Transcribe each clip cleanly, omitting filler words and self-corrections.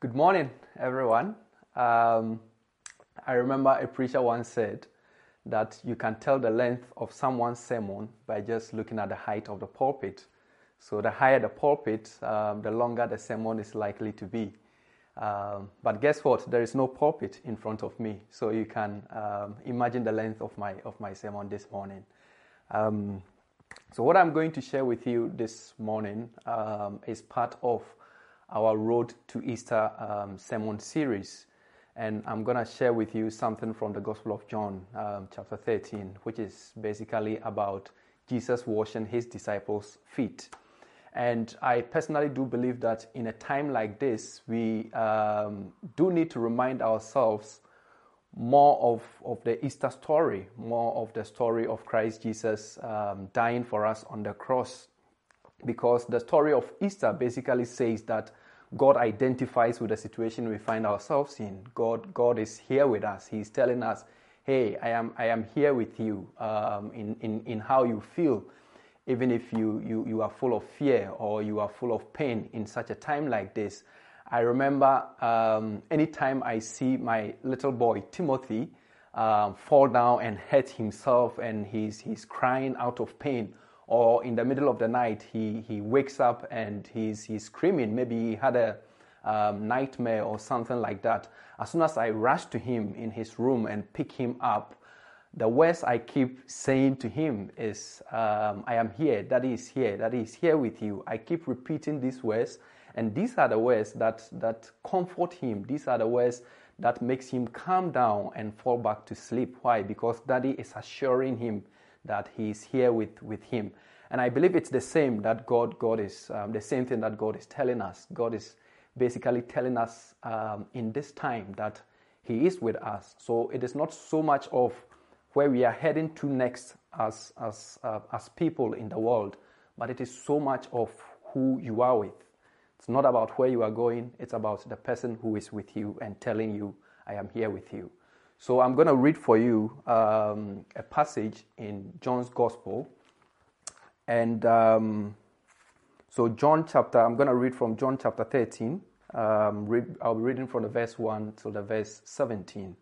Good morning, everyone. I remember a preacher once said that you can tell the length of someone's sermon by just looking at the height of the pulpit. So the higher the pulpit, the longer the sermon is likely to be. But guess what? There is no pulpit in front of me, so you can imagine the length of my sermon this morning. So what I'm going to share with you this morning is part of our Road to Easter sermon series. And I'm going to share with you something from the Gospel of John, chapter 13, which is basically about Jesus washing his disciples' feet. And I personally do believe that in a time like this, we do need to remind ourselves more of the Easter story, more of the story of Christ Jesus dying for us on the cross. Because the story of Easter basically says that God identifies with the situation we find ourselves in. God is here with us. He's telling us, hey, I am here with you in how you feel, even if you are full of fear or you are full of pain in such a time like this. I remember anytime I see my little boy, Timothy, fall down and hurt himself and he's crying out of pain, or in the middle of the night, he wakes up and he's screaming. Maybe he had a nightmare or something like that. As soon as I rush to him in his room and pick him up, the words I keep saying to him is, I am here, Daddy is here, Daddy is here with you. I keep repeating these words, and these are the words that comfort him. These are the words that makes him calm down and fall back to sleep. Why? Because Daddy is assuring him that he is here with him. And I believe it's the same that God is, the same thing that God is telling us. God is basically telling us in this time that he is with us. So it is not so much of where we are heading to next as people in the world, but it is so much of who you are with. It's not about where you are going, it's about the person who is with you and telling you, I am here with you. So I'm going to read for you a passage in John's Gospel. And I'm going to read from John chapter 13. I'll be reading from the verse 1 to the verse 17.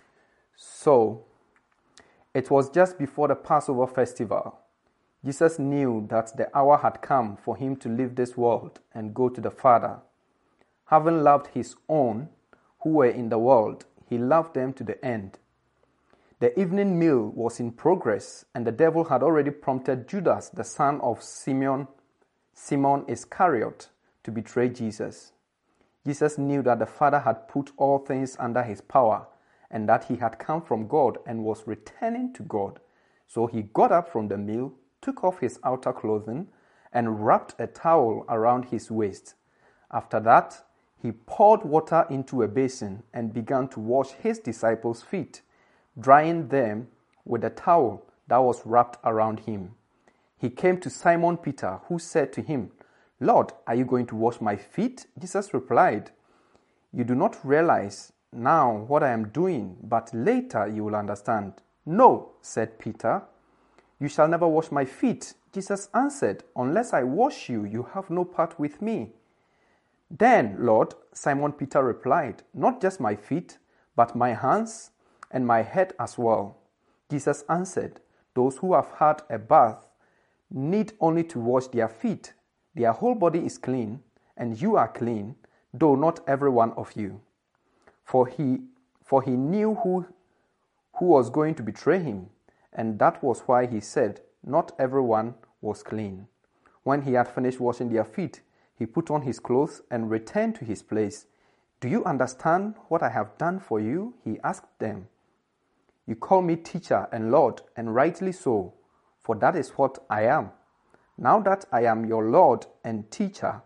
So, it was just before the Passover festival. Jesus knew that the hour had come for him to leave this world and go to the Father. Having loved his own who were in the world, he loved them to the end. The evening meal was in progress, and the devil had already prompted Judas, the son of Simon Iscariot, to betray Jesus. Jesus knew that the Father had put all things under his power, and that he had come from God and was returning to God. So he got up from the meal, took off his outer clothing, and wrapped a towel around his waist. After that, he poured water into a basin and began to wash his disciples' feet, drying them with the towel that was wrapped around him. He came to Simon Peter, who said to him, Lord, are you going to wash my feet? Jesus replied, You do not realize now what I am doing, but later you will understand. No, said Peter, you shall never wash my feet. Jesus answered, Unless I wash you, you have no part with me. Then, Lord, Simon Peter replied, Not just my feet, but my hands and my head as well. Jesus answered, Those who have had a bath need only to wash their feet. Their whole body is clean, and you are clean, though not every one of you. For he knew who was going to betray him, and that was why he said, Not everyone was clean. When he had finished washing their feet, he put on his clothes and returned to his place. Do you understand what I have done for you? He asked them. You call me teacher and Lord, and rightly so, for that is what I am. Now that I, your Lord and teacher,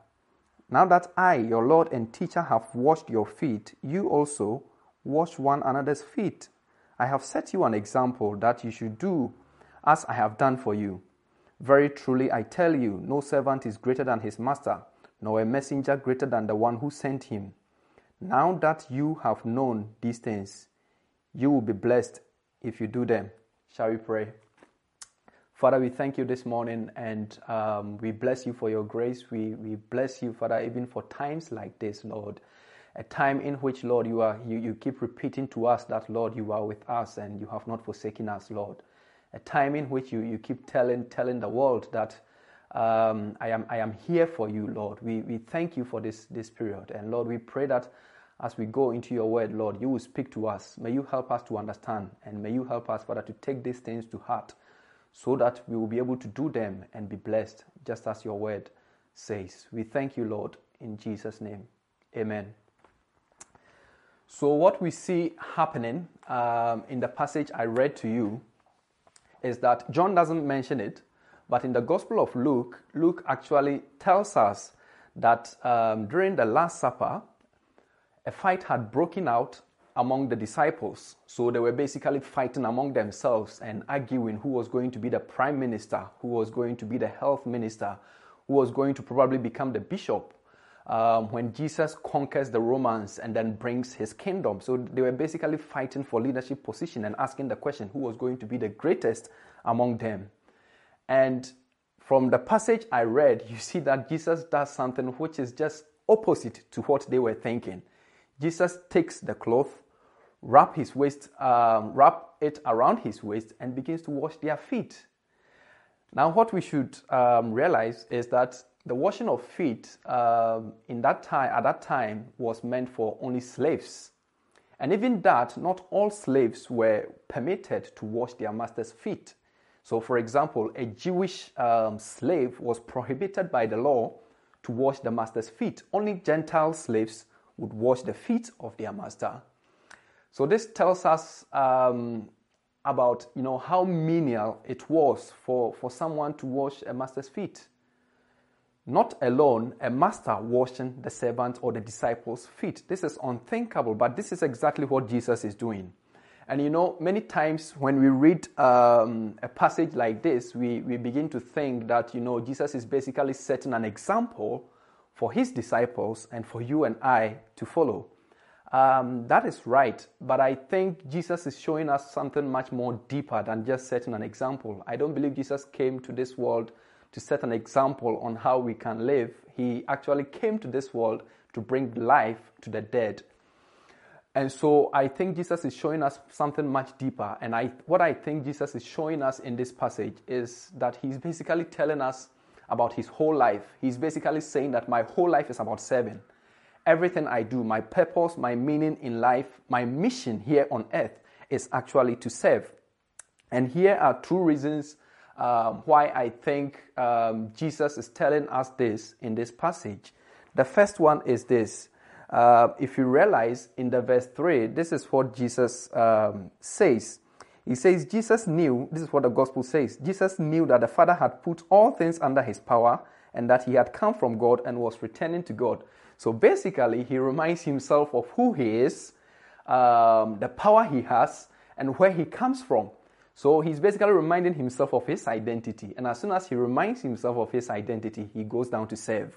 have washed your feet, you also wash one another's feet. I have set you an example that you should do as I have done for you. Very truly I tell you, no servant is greater than his master, nor a messenger greater than the one who sent him. Now that you have known these things, you will be blessed if you do them. Shall we pray? Father, we thank you this morning, and we bless you for your grace. We bless you, Father, even for times like this, Lord. A time in which, Lord, you keep repeating to us that, Lord, you are with us and you have not forsaken us, Lord. A time in which you keep telling the world that I am here for you, Lord. We thank you for this period. And Lord, we pray that as we go into your word, Lord, you will speak to us. May you help us to understand, and may you help us, Father, to take these things to heart so that we will be able to do them and be blessed, just as your word says. We thank you, Lord, in Jesus' name. Amen. So what we see happening in the passage I read to you is that John doesn't mention it, but in the Gospel of Luke, Luke actually tells us that during the Last Supper, a fight had broken out among the disciples. So they were basically fighting among themselves and arguing who was going to be the prime minister, who was going to be the health minister, who was going to probably become the bishop when Jesus conquers the Romans and then brings his kingdom. So they were basically fighting for leadership position and asking the question who was going to be the greatest among them. And from the passage I read, you see that Jesus does something which is just opposite to what they were thinking. Jesus takes the cloth, wrap it around his waist, and begins to wash their feet. Now, what we should realize is that the washing of feet at that time was meant for only slaves. And even that, not all slaves were permitted to wash their master's feet. So, for example, a Jewish slave was prohibited by the law to wash the master's feet. Only Gentile slaves would wash the feet of their master. So this tells us about how menial it was for someone to wash a master's feet. Not alone a master washing the servant or the disciples' feet. This is unthinkable, but this is exactly what Jesus is doing. And many times when we read a passage like this, we begin to think that, Jesus is basically setting an example for his disciples and for you and I to follow. That is right, but I think Jesus is showing us something much more deeper than just setting an example. I don't believe Jesus came to this world to set an example on how we can live. He actually came to this world to bring life to the dead. And so I think Jesus is showing us something much deeper. And what I think Jesus is showing us in this passage is that he's basically telling us about his whole life. He's basically saying that my whole life is about serving. Everything I do, my purpose, my meaning in life, my mission here on earth is actually to serve. And here are two reasons why I think Jesus is telling us this in this passage. The first one is this. If you realize in the verse 3, this is what Jesus says. He says, Jesus knew, this is what the gospel says, Jesus knew that the Father had put all things under his power and that he had come from God and was returning to God. So basically, he reminds himself of who he is, the power he has, and where he comes from. So he's basically reminding himself of his identity. And as soon as he reminds himself of his identity, he goes down to serve.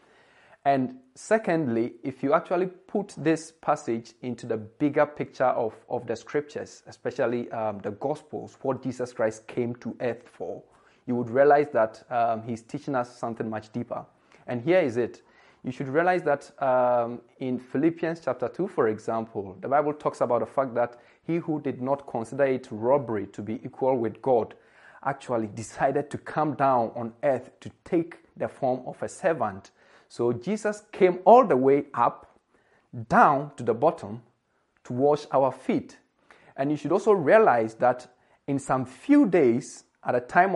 And secondly, if you actually put this passage into the bigger picture of the scriptures, especially the Gospels, what Jesus Christ came to earth for, you would realize that he's teaching us something much deeper. And here is it. You should realize that in Philippians chapter 2, for example, the Bible talks about the fact that he who did not consider it robbery to be equal with God actually decided to come down on earth to take the form of a servant. So Jesus came all the way up, down to the bottom to wash our feet. And you should also realize that in some few days, at the time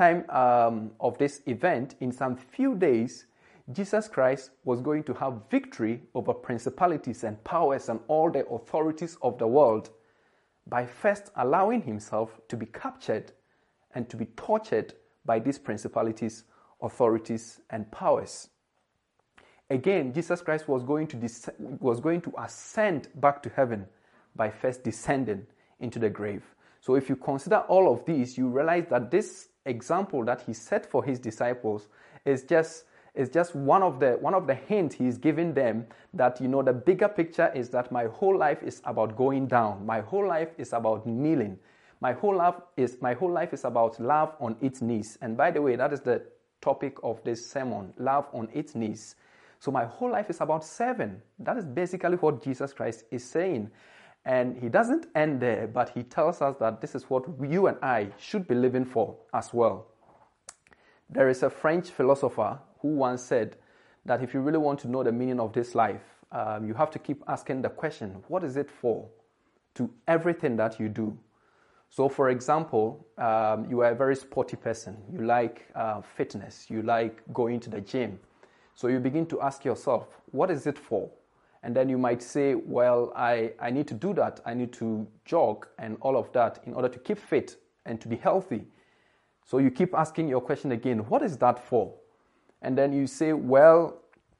of this event, in some few days, Jesus Christ was going to have victory over principalities and powers and all the authorities of the world by first allowing himself to be captured and to be tortured by these principalities, authorities, and powers. Again, Jesus Christ was going to ascend back to heaven by first descending into the grave. So if you consider all of these, you realize that this example that he set for his disciples is just one of the hints he's giving them that, the bigger picture is that my whole life is about going down. My whole life is about kneeling. My whole life is about love on its knees. And by the way, that is the topic of this sermon, love on its knees. So my whole life is about serving. That is basically what Jesus Christ is saying. And he doesn't end there, but he tells us that this is what you and I should be living for as well. There is a French philosopher who once said that if you really want to know the meaning of this life, you have to keep asking the question, what is it for? To everything that you do. So for example, you are a very sporty person. You like fitness. You like going to the gym. So you begin to ask yourself, what is it for? And then you might say, well, I need to do that. I need to jog and all of that in order to keep fit and to be healthy. So you keep asking your question again, what is that for? And then you say, well,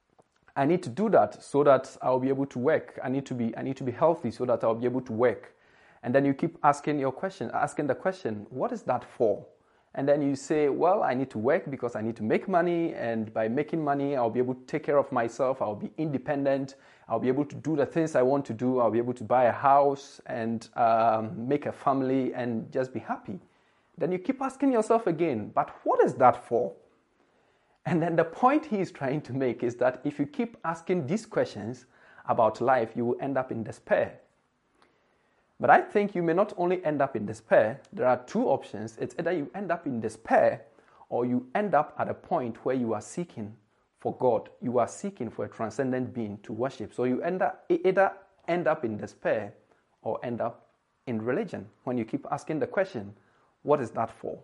I need to do that so that I'll be able to work. I need to be healthy so that I'll be able to work. And then you keep asking the question, what is that for? And then you say, well, I need to work because I need to make money, and by making money, I'll be able to take care of myself. I'll be independent. I'll be able to do the things I want to do. I'll be able to buy a house and make a family and just be happy. Then you keep asking yourself again, but what is that for? And then the point he is trying to make is that if you keep asking these questions about life, you will end up in despair. But I think you may not only end up in despair. There are two options. It's either you end up in despair or you end up at a point where you are seeking for God. You are seeking for a transcendent being to worship. So you either end up in despair or end up in religion when you keep asking the question, what is that for?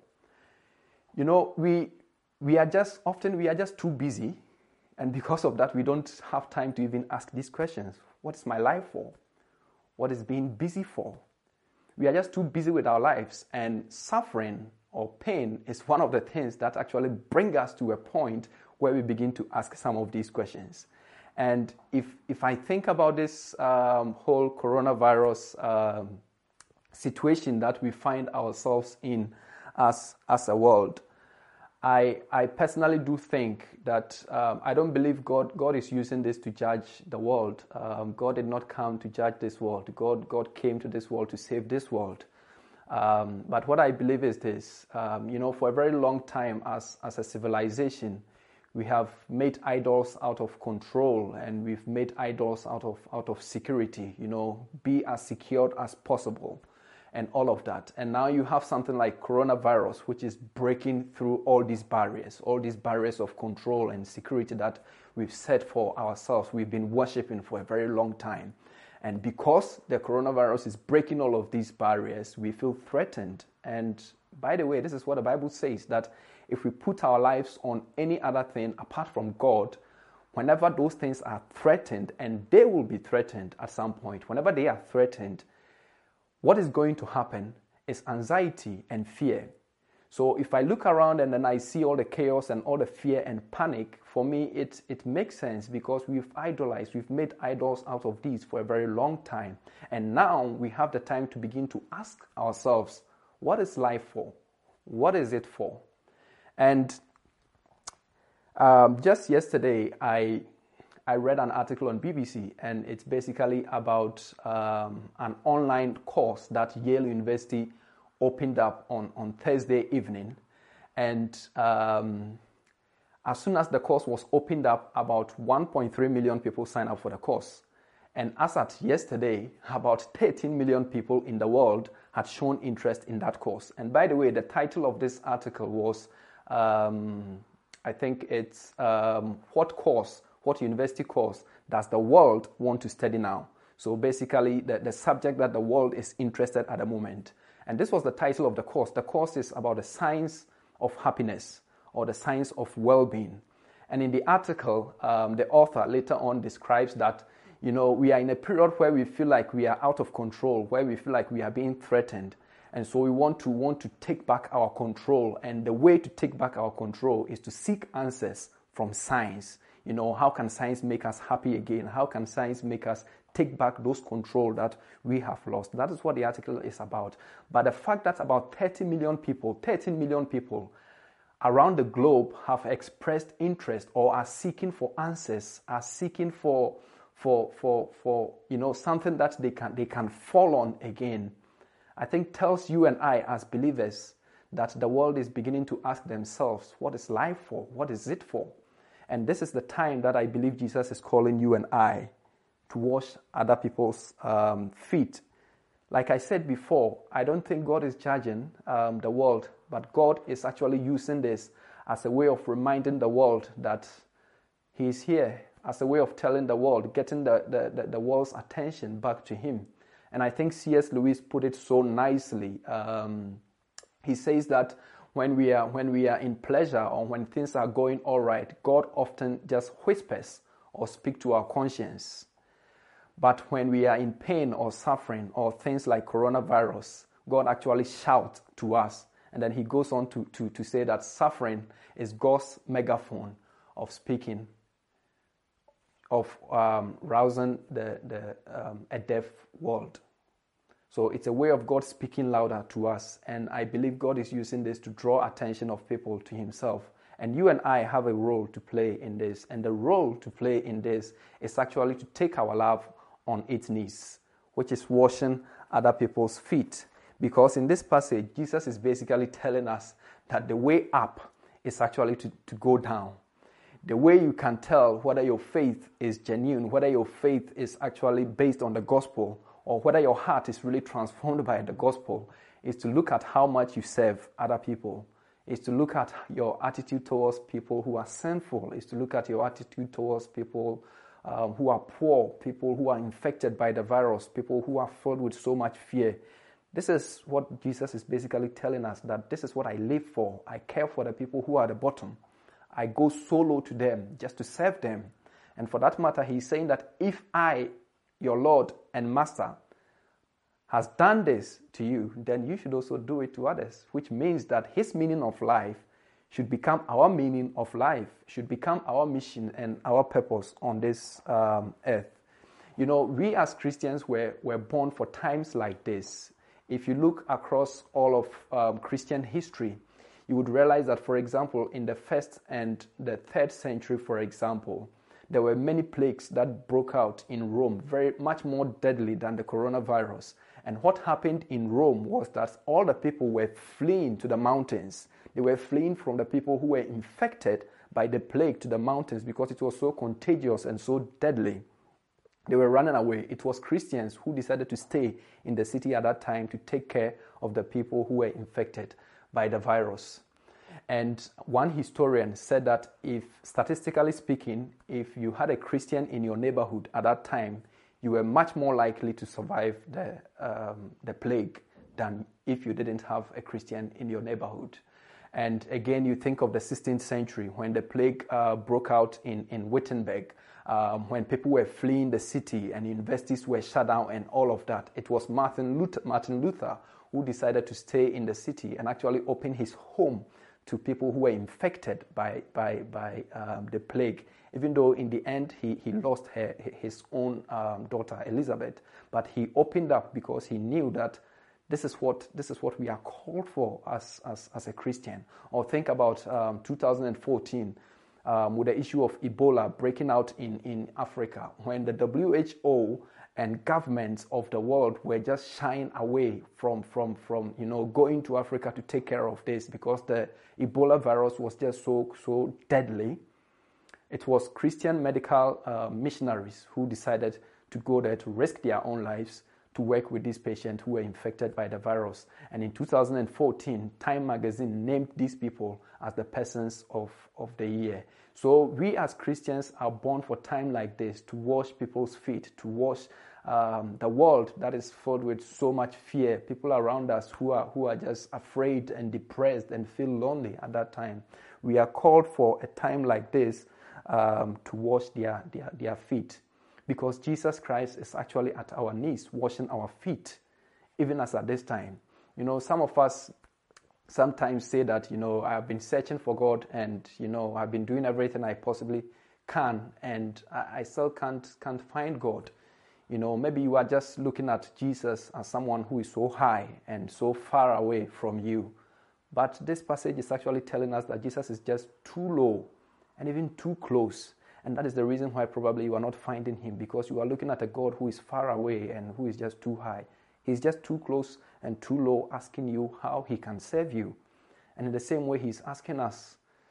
You know, we are just too busy, and because of that, we don't have time to even ask these questions. What is my life for? What is being busy for? We are just too busy with our lives, and suffering or pain is one of the things that actually bring us to a point where we begin to ask some of these questions. And if I think about this whole coronavirus situation that we find ourselves in as a world, I personally do think that I don't believe God is using this to judge the world. God did not come to judge this world. God came to this world to save this world. But what I believe is this, for a very long time as a civilization, we have made idols out of control, and we've made idols out of security, be as secured as possible. And all of that. And now you have something like coronavirus, which is breaking through all these barriers of control and security that we've set for ourselves. We've been worshiping for a very long time. And because the coronavirus is breaking all of these barriers, we feel threatened. And by the way, this is what the Bible says, that if we put our lives on any other thing apart from God, whenever those things are threatened, and they will be threatened at some point, whenever they are threatened, what is going to happen is anxiety and fear. So if I look around and then I see all the chaos and all the fear and panic, for me it makes sense, because we've made idols out of these for a very long time. And now we have the time to begin to ask ourselves, what is life for? What is it for? And just yesterday, I read an article on BBC, and it's basically about an online course that Yale University opened up on Thursday evening. And as soon as the course was opened up, about 1.3 million people signed up for the course. And as at yesterday, about 13 million people in the world had shown interest in that course. And by the way, the title of this article was, I think it's what university course does the world want to study now? So basically, the subject that the world is interested at the moment. And this was the title of the course. The course is about the science of happiness, or the science of well-being. And in the article, the author later on describes that, we are in a period where we feel like we are out of control, where we feel like we are being threatened. And so we want to take back our control. And the way to take back our control is to seek answers from science. How can science make us happy again? How can science make us take back those control that we have lost? That is what the article is about. But the fact that about 13 million people around the globe have expressed interest, or are seeking for answers, are seeking for something that they can fall on again, I think tells you and I as believers that the world is beginning to ask themselves, what is life for? What is it for? And this is the time that I believe Jesus is calling you and I to wash other people's feet. Like I said before, I don't think God is judging the world, but God is actually using this as a way of reminding the world that He is here, as a way of telling the world, getting the world's attention back to Him. And I think C.S. Lewis put it so nicely. He says that when we are in pleasure or when things are going all right, God often just whispers or speaks to our conscience. But when we are in pain or suffering or things like coronavirus, God actually shouts to us. And then he goes on to say that suffering is God's megaphone of speaking, of rousing a deaf world. So it's a way of God speaking louder to us. And I believe God is using this to draw attention of people to Himself. And you and I have a role to play in this. And the role to play in this is actually to take our love on its knees, which is washing other people's feet. Because in this passage, Jesus is basically telling us that the way up is actually to go down. The way you can tell whether your faith is genuine, whether your faith is actually based on the gospel, or whether your heart is really transformed by the gospel, is to look at how much you serve other people, is to look at your attitude towards people who are sinful, is to look at your attitude towards people who are poor, people who are infected by the virus, people who are filled with so much fear. This is what Jesus is basically telling us, that this is what I live for. I care for the people who are at the bottom. I go solo to them just to serve them. And for that matter, he's saying that if I, your Lord and Master, has done this to you, then you should also do it to others, which means that his meaning of life should become our meaning of life, should become our mission and our purpose on this earth. You know, we as Christians were born for times like this. If you look across all of Christian history, you would realize that, for example, in the 1st and the 3rd century, for example, there were many plagues that broke out in Rome, very much more deadly than the coronavirus. And what happened in Rome was that all the people were fleeing to the mountains. They were fleeing from the people who were infected by the plague to the mountains because it was so contagious and so deadly. They were running away. It was Christians who decided to stay in the city at that time to take care of the people who were infected by the virus. And one historian said that if, statistically speaking, if you had a Christian in your neighborhood at that time, you were much more likely to survive the plague than if you didn't have a Christian in your neighborhood. And again, you think of the 16th century when the plague broke out in Wittenberg, when people were fleeing the city and universities were shut down and all of that. It was Martin Luther who decided to stay in the city and actually open his home to people who were infected by the plague, even though in the end he lost his own daughter Elizabeth. But he opened up because he knew that this is what we are called for as a Christian. Or think about 2014 with the issue of Ebola breaking out in Africa, when the WHO and governments of the world were just shying away from going to Africa to take care of this because the Ebola virus was just so deadly. It was Christian medical missionaries who decided to go there to risk their own lives to work with these patients who were infected by the virus. And in 2014, Time magazine named these people as the persons of the year. So we as Christians are born for time like this, to wash people's feet, to wash the world that is filled with so much fear, people around us who are just afraid and depressed and feel lonely at that time. We are called for a time like this to wash their feet, because Jesus Christ is actually at our knees washing our feet, even as at this time. You know, some of us sometimes say that, I've been searching for God and, I've been doing everything I possibly can, and I still can't find God. Maybe you are just looking at Jesus as someone who is so high and so far away from you. But this passage is actually telling us that Jesus is just too low and even too close. And that is the reason why probably you are not finding him, because you are looking at a God who is far away and who is just too high. He's just too close and too low, asking you how he can serve you. And in the same way, he's asking us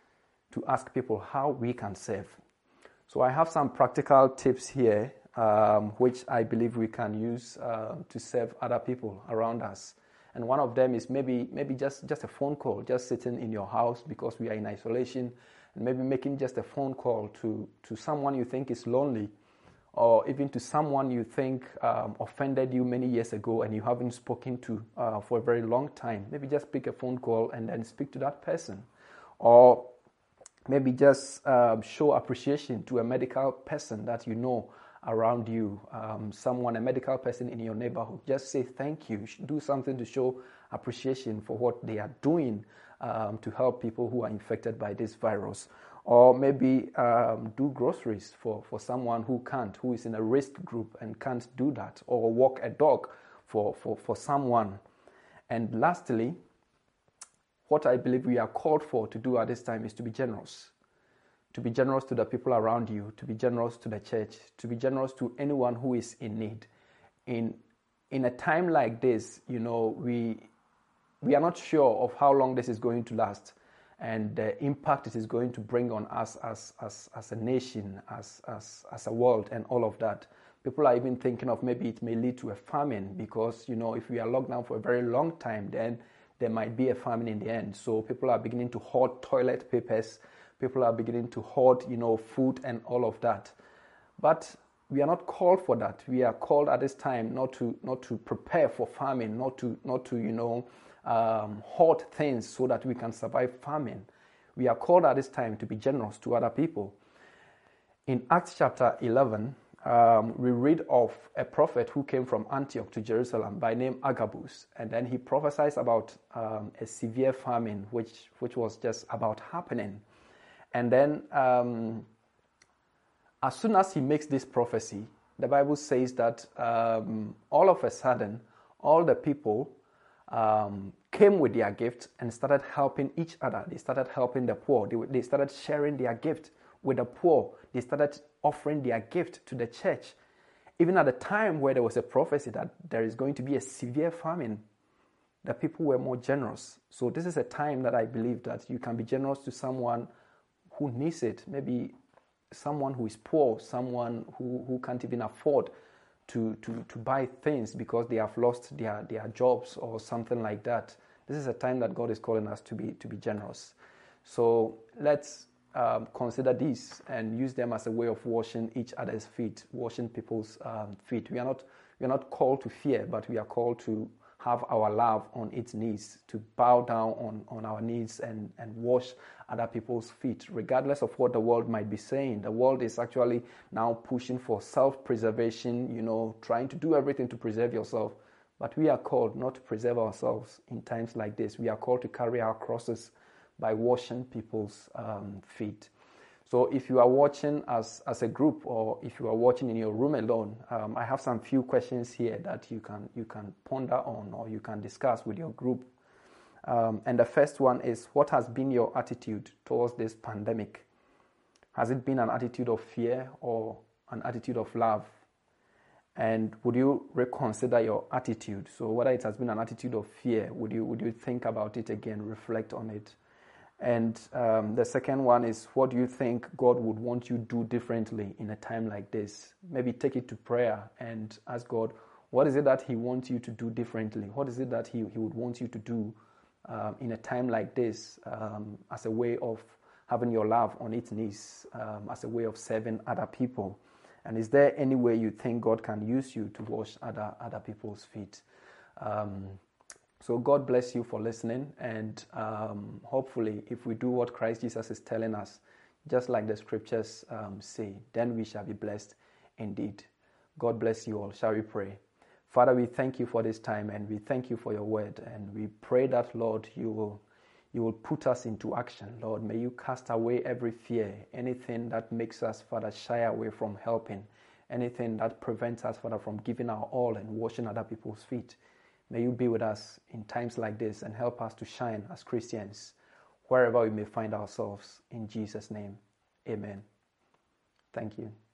to ask people how we can serve. So I have some practical tips here, which I believe we can use to serve other people around us. And one of them is maybe just a phone call, just sitting in your house because we are in isolation, and maybe making just a phone call to someone you think is lonely, or even to someone you think offended you many years ago and you haven't spoken to for a very long time. Maybe just pick a phone call and then speak to that person. Or maybe just show appreciation to a medical person that you know around you, a medical person in your neighborhood. Just say thank you. Do something to show appreciation for what they are doing to help people who are infected by this virus. Or maybe do groceries for someone who is in a risk group and can't do that. Or walk a dog for someone. And lastly, what I believe we are called for to do at this time is to be generous. To be generous to the people around you, to be generous to the church, to be generous to anyone who is in need. In a time like this, we are not sure of how long this is going to last and the impact it is going to bring on us as a nation, as a world, and all of that. People are even thinking of maybe it may lead to a famine because, if we are locked down for a very long time, then there might be a famine in the end. So people are beginning to hoard toilet papers. People are beginning to hoard, food and all of that. But we are not called for that. We are called at this time not to prepare for famine, not to hoard things so that we can survive famine. We are called at this time to be generous to other people. In Acts chapter 11, we read of a prophet who came from Antioch to Jerusalem by name Agabus, and then he prophesied about a severe famine which was just about happening. And then as soon as he makes this prophecy, the Bible says that all of a sudden, all the people came with their gift and started helping each other. They started helping the poor. They started sharing their gift with the poor. They started offering their gift to the church. Even at the time where there was a prophecy that there is going to be a severe famine, the people were more generous. So this is a time that I believe that you can be generous to someone who needs it. Maybe someone who is poor, someone who can't even afford to buy things because they have lost their jobs or something like that. This is a time that God is calling us to be generous. So let's consider these and use them as a way of washing each other's feet, washing people's feet. We are not called to fear, but we are called to have our love on its knees, to bow down on our knees and wash other people's feet, regardless of what the world might be saying. The world is actually now pushing for self-preservation, trying to do everything to preserve yourself. But we are called not to preserve ourselves in times like this. We are called to carry our crosses by washing people's feet. So if you are watching as a group, or if you are watching in your room alone, I have some few questions here that you can ponder on, or you can discuss with your group. And the first one is, what has been your attitude towards this pandemic? Has it been an attitude of fear or an attitude of love? And would you reconsider your attitude? So whether it has been an attitude of fear, would you think about it again, reflect on it? And the second one is, what do you think God would want you to do differently in a time like this? Maybe take it to prayer and ask God, what is it that He wants you to do differently? What is it that He would want you to do in a time like this, as a way of having your love on its knees, as a way of serving other people? And is there any way you think God can use you to wash other people's feet? So God bless you for listening, and hopefully if we do what Christ Jesus is telling us, just like the scriptures say, then we shall be blessed indeed. God bless you all. Shall we pray? Father, we thank you for this time, and we thank you for your word, and we pray that, Lord, you will put us into action. Lord, may you cast away every fear, anything that makes us, Father, shy away from helping, anything that prevents us, Father, from giving our all and washing other people's feet. May you be with us in times like this and help us to shine as Christians wherever we may find ourselves. In Jesus' name, amen. Thank you.